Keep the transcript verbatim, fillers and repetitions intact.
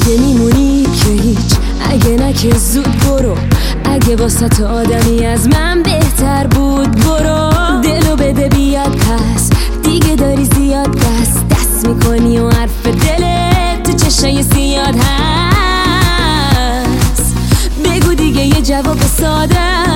اگه میمونی که هیچ، اگه نه که زود برو، اگه واسه تو آدمی از من بهتر بود برو. دلو بده بیاد پس، دیگه داری زیاد دست دست میکنی و حرف دلت تو چشای سیاد هست. بگو دیگه یه جواب ساده